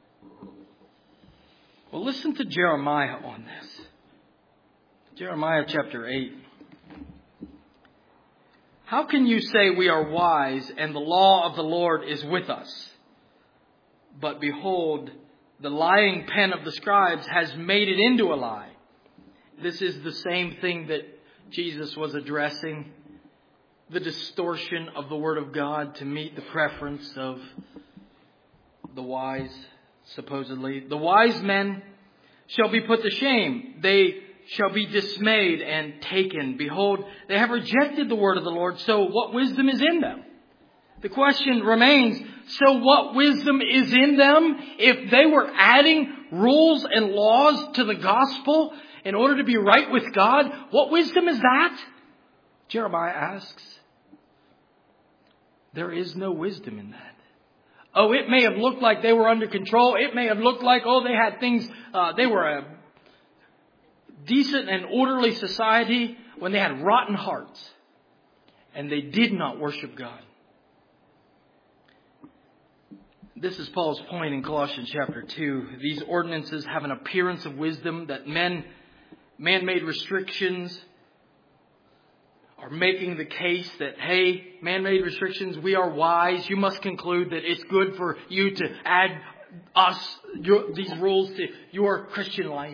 Well, listen to Jeremiah on this. Jeremiah chapter 8. How can you say we are wise and the law of the Lord is with us? But behold, the lying pen of the scribes has made it into a lie. This is the same thing that Jesus was addressing. The distortion of the Word of God to meet the preference of the wise, supposedly. The wise men shall be put to shame. They shall be dismayed and taken. Behold, they have rejected the word of the Lord, so what wisdom is in them? The question remains, so what wisdom is in them if they were adding rules and laws to the gospel in order to be right with God? What wisdom is that? Jeremiah asks. There is no wisdom in that. Oh, it may have looked like they were under control. It may have looked like, they had things, they were a decent and orderly society when they had rotten hearts. And they did not worship God. This is Paul's point in Colossians chapter 2. These ordinances have an appearance of wisdom, that man-made restrictions are making the case that, hey, man-made restrictions, we are wise. You must conclude that it's good for you to add these rules to your Christian life.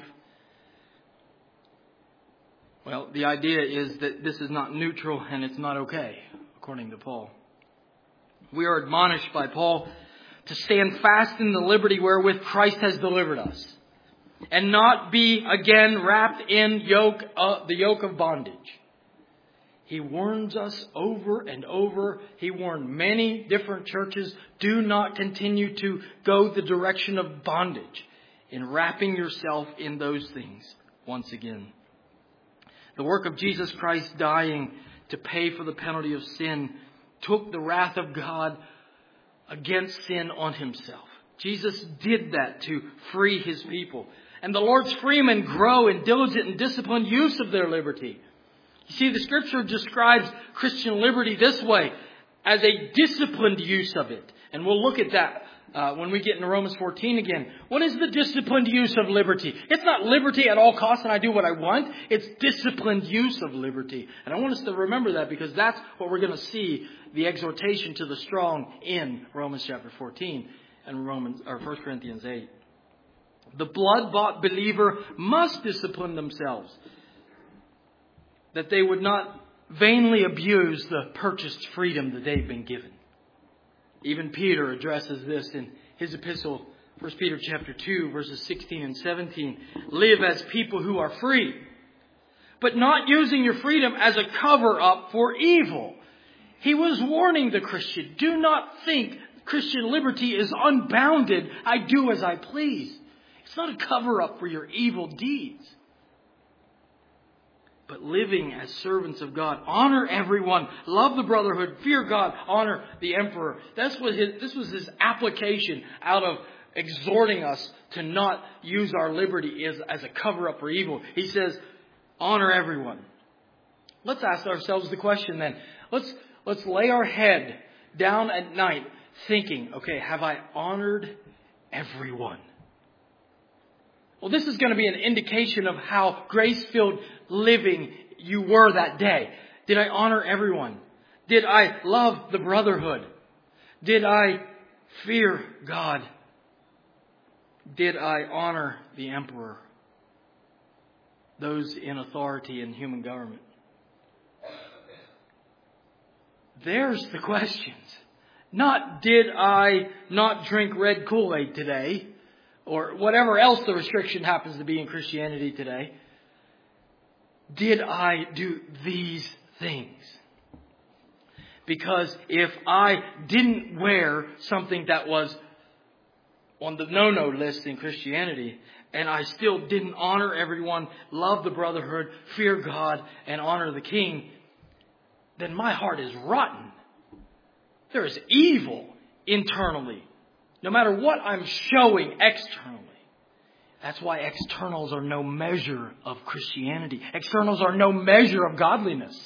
Well, the idea is that this is not neutral and it's not okay, according to Paul. We are admonished by Paul to stand fast in the liberty wherewith Christ has delivered us, and not be again wrapped in the yoke of bondage. He warns us over and over. He warned many different churches, do not continue to go the direction of bondage in wrapping yourself in those things once again. The work of Jesus Christ dying to pay for the penalty of sin took the wrath of God against sin on himself. Jesus did that to free his people. And the Lord's freemen grow in diligent and disciplined use of their liberty. You see, the Scripture describes Christian liberty this way, as a disciplined use of it. And we'll look at that when we get into Romans 14 again. What is the disciplined use of liberty? It's not liberty at all costs and I do what I want. It's disciplined use of liberty. And I want us to remember that, because that's what we're going to see, the exhortation to the strong in Romans chapter 14 and 1 Corinthians 8. The blood-bought believer must discipline themselves, that they would not vainly abuse the purchased freedom that they've been given. Even Peter addresses this in his epistle, 1 Peter chapter 2, verses 16 and 17. Live as people who are free, but not using your freedom as a cover-up for evil. He was warning the Christian, do not think Christian liberty is unbounded. I do as I please. It's not a cover-up for your evil deeds. But living as servants of God, honor everyone, love the brotherhood, fear God, honor the emperor. This was his application out of exhorting us to not use our liberty as a cover-up for evil. He says, honor everyone. Let's ask ourselves the question then. Let's lay our head down at night thinking, okay, have I honored everyone? Well, this is going to be an indication of how grace-filled living you were that day. Did I honor everyone? Did I love the brotherhood? Did I fear God? Did I honor the emperor? Those in authority in human government. There's the questions. Not did I not drink red Kool-Aid today, or whatever else the restriction happens to be in Christianity today. Did I do these things? Because if I didn't wear something that was on the no-no list in Christianity, and I still didn't honor everyone, love the brotherhood, fear God, and honor the King, then my heart is rotten. There is evil internally, no matter what I'm showing externally. That's why externals are no measure of Christianity. Externals are no measure of godliness.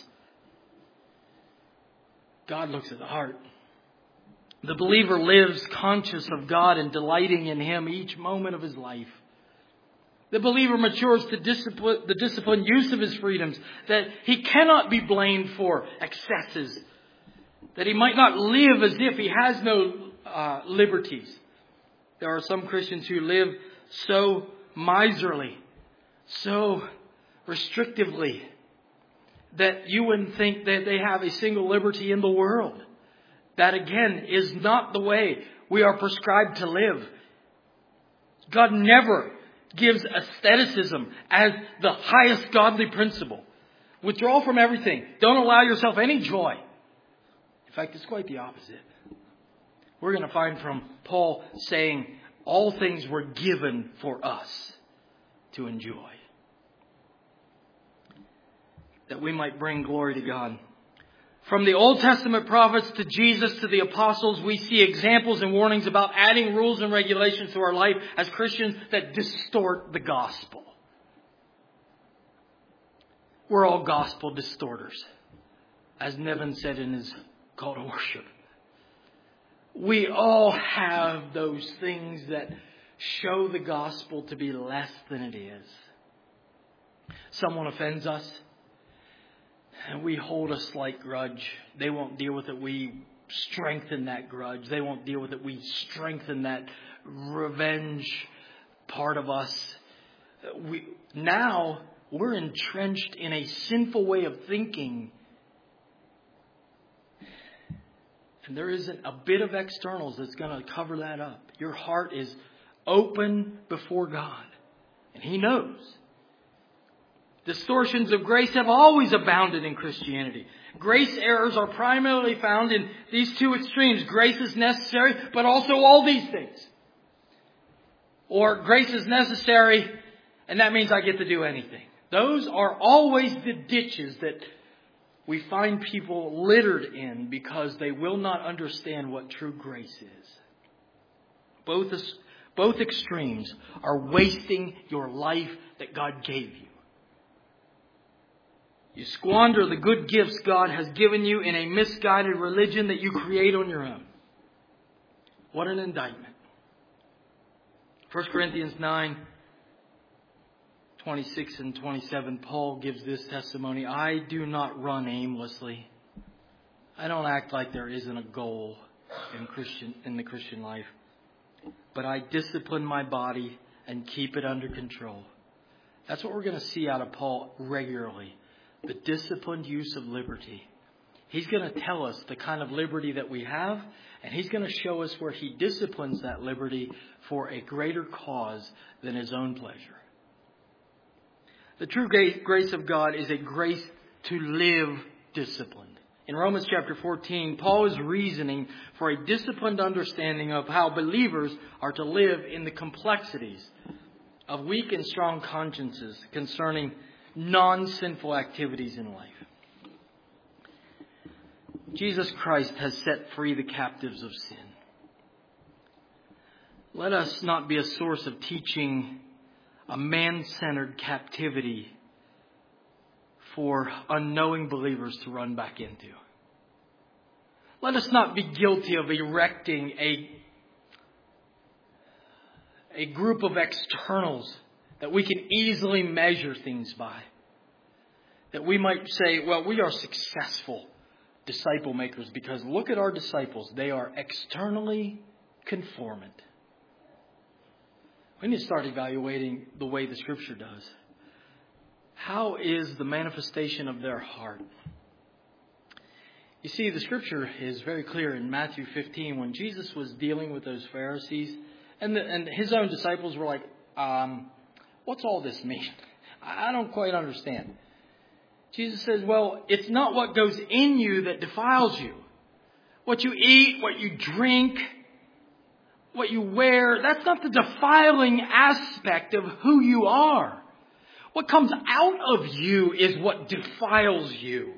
God looks at the heart. The believer lives conscious of God and delighting in Him each moment of his life. The believer matures to the disciplined use of his freedoms, that he cannot be blamed for excesses, that he might not live as if he has no liberties. There are some Christians who live so miserly, so restrictively, that you wouldn't think that they have a single liberty in the world. That again is not the way we are prescribed to live. God never gives asceticism as the highest godly principle. Withdraw from everything. Don't allow yourself any joy. In fact, it's quite the opposite. We're going to find from Paul saying, all things were given for us to enjoy, that we might bring glory to God. From the Old Testament prophets to Jesus to the apostles, we see examples and warnings about adding rules and regulations to our life as Christians that distort the gospel. We're all gospel distorters, as Nevin said in his call to worship. We all have those things that show the gospel to be less than it is. Someone offends us, and we hold a slight grudge. They won't deal with it. We strengthen that grudge. They won't deal with it. We strengthen that revenge part of us. Now we're entrenched in a sinful way of thinking. And there isn't a bit of externals that's going to cover that up. Your heart is open before God, and He knows. Distortions of grace have always abounded in Christianity. Grace errors are primarily found in these two extremes. Grace is necessary, but also all these things. Or grace is necessary, and that means I get to do anything. Those are always the ditches that we find people littered in because they will not understand what true grace is. Both extremes are wasting your life that God gave you. You squander the good gifts God has given you in a misguided religion that you create on your own. What an indictment. 1 Corinthians 9, 26 and 27, Paul gives this testimony. I do not run aimlessly. I don't act like there isn't a goal in the Christian life. But I discipline my body and keep it under control. That's what we're going to see out of Paul regularly. The disciplined use of liberty. He's going to tell us the kind of liberty that we have, and he's going to show us where he disciplines that liberty for a greater cause than his own pleasure. The true grace of God is a grace to live disciplined. In Romans chapter 14, Paul is reasoning for a disciplined understanding of how believers are to live in the complexities of weak and strong consciences concerning non-sinful activities in life. Jesus Christ has set free the captives of sin. Let us not be a source of teaching a man-centered captivity for unknowing believers to run back into. Let us not be guilty of erecting a group of externals that we can easily measure things by. That we might say, well, we are successful disciple makers because look at our disciples. They are externally conformant. We need to start evaluating the way the Scripture does. How is the manifestation of their heart? You see, the Scripture is very clear in Matthew 15 when Jesus was dealing with those Pharisees and his own disciples were like, what's all this mean? I don't quite understand. Jesus says, well, it's not what goes in you that defiles you. What you eat, what you drink, what you wear, that's not the defiling aspect of who you are. What comes out of you is what defiles you.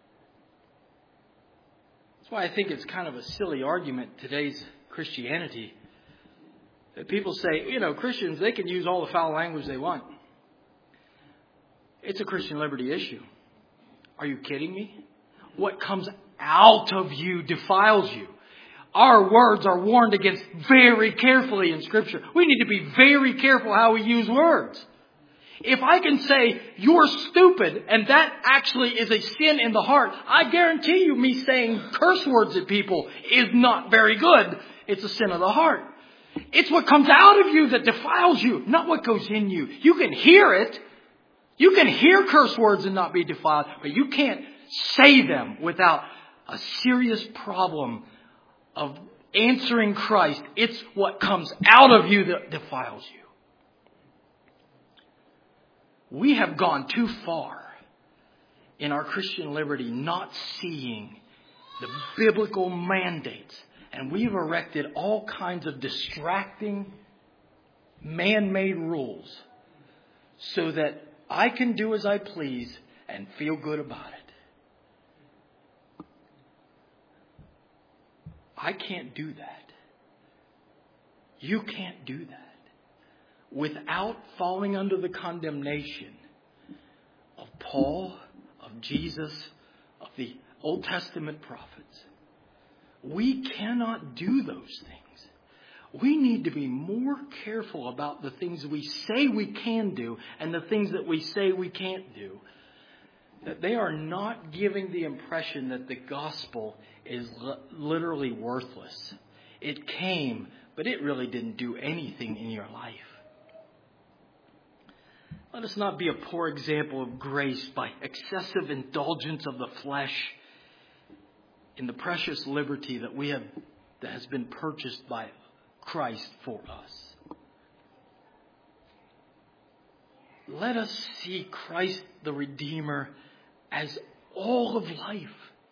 That's why I think it's kind of a silly argument, today's Christianity. That people say, Christians, they can use all the foul language they want. It's a Christian liberty issue. Are you kidding me? What comes out of you defiles you. Our words are warned against very carefully in Scripture. We need to be very careful how we use words. If I can say, you're stupid, and that actually is a sin in the heart, I guarantee you me saying curse words at people is not very good. It's a sin of the heart. It's what comes out of you that defiles you, not what goes in you. You can hear it. You can hear curse words and not be defiled, but you can't say them without a serious problem of answering Christ. It's what comes out of you that defiles you. We have gone too far in our Christian liberty not seeing the biblical mandates. And we've erected all kinds of distracting, man-made rules so that I can do as I please and feel good about it. I can't do that. You can't do that without falling under the condemnation of Paul, of Jesus, of the Old Testament prophets. We cannot do those things. We need to be more careful about the things we say we can do and the things that we say we can't do. That they are not giving the impression that the gospel is literally worthless. It came, but it really didn't do anything in your life. Let us not be a poor example of grace by excessive indulgence of the flesh in the precious liberty that has been purchased by Christ for us. Let us see Christ the Redeemer as all of life.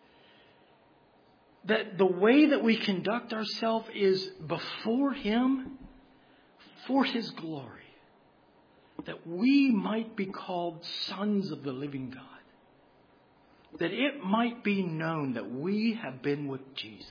That the way that we conduct ourselves is before Him for His glory. That we might be called sons of the living God. That it might be known that we have been with Jesus.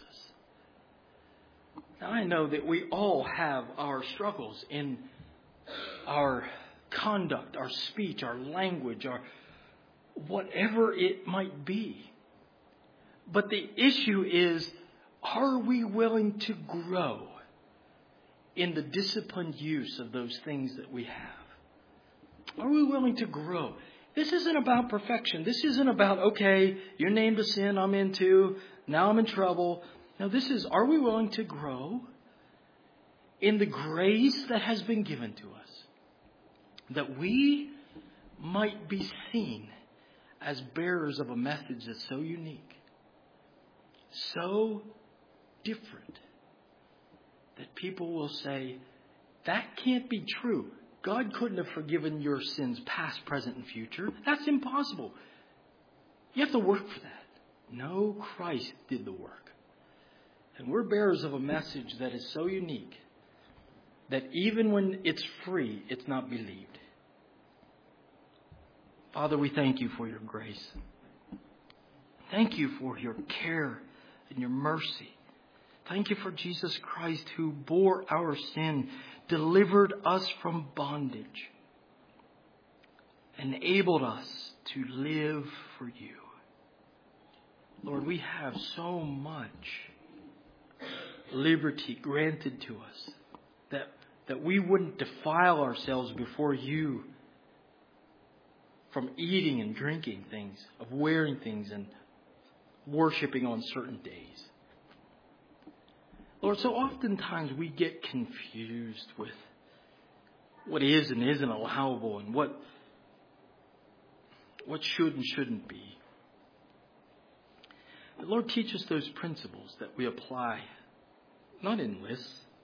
Now I know that we all have our struggles in our conduct, our speech, our language, our whatever it might be. But the issue is, are we willing to grow in the disciplined use of those things that we have? Are we willing to grow? This isn't about perfection. This isn't about, okay, you named a sin I'm into, now I'm in trouble. Now this is, are we willing to grow in the grace that has been given to us? That we might be seen as bearers of a message that's so unique, so different, that people will say, that can't be true. God couldn't have forgiven your sins past, present, and future. That's impossible. You have to work for that. No, Christ did the work. And we're bearers of a message that is so unique that even when it's free, it's not believed. Father, we thank you for your grace. Thank you for your care and your mercy. Thank you for Jesus Christ who bore our sin, delivered us from bondage, enabled us to live for you. Lord, we have so much liberty granted to us that we wouldn't defile ourselves before you from eating and drinking things, of wearing things and worshiping on certain days. Lord, so oftentimes we get confused with what is and isn't allowable and what should and shouldn't be. But Lord, teach us those principles that we apply, not in lists,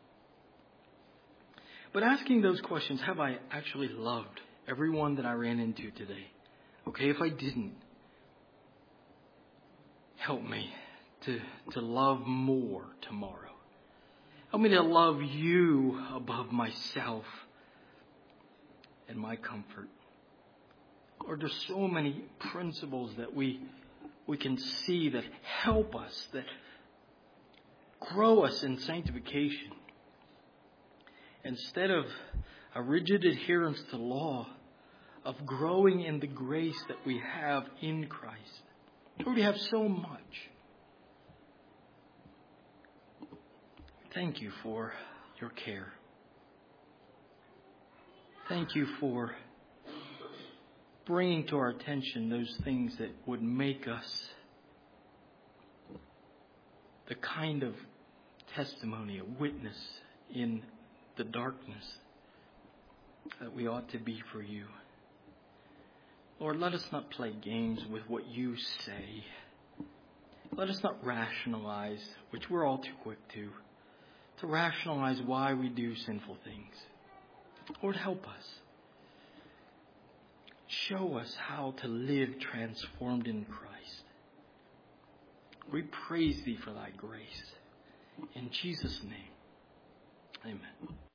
but asking those questions. Have I actually loved everyone that I ran into today? Okay, if I didn't, help me to love more tomorrow. Help me to love you above myself and my comfort. Lord, there's so many principles that we can see that help us, that grow us in sanctification. Instead of a rigid adherence to law, of growing in the grace that we have in Christ. Lord, we have so much. Thank you for your care. Thank you for bringing to our attention those things that would make us the kind of testimony, a witness in the darkness that we ought to be for you. Lord, let us not play games with what you say. Let us not rationalize, which we're all too quick to rationalize why we do sinful things. Lord, help us. Show us how to live transformed in Christ. We praise thee for thy grace. In Jesus' name, amen.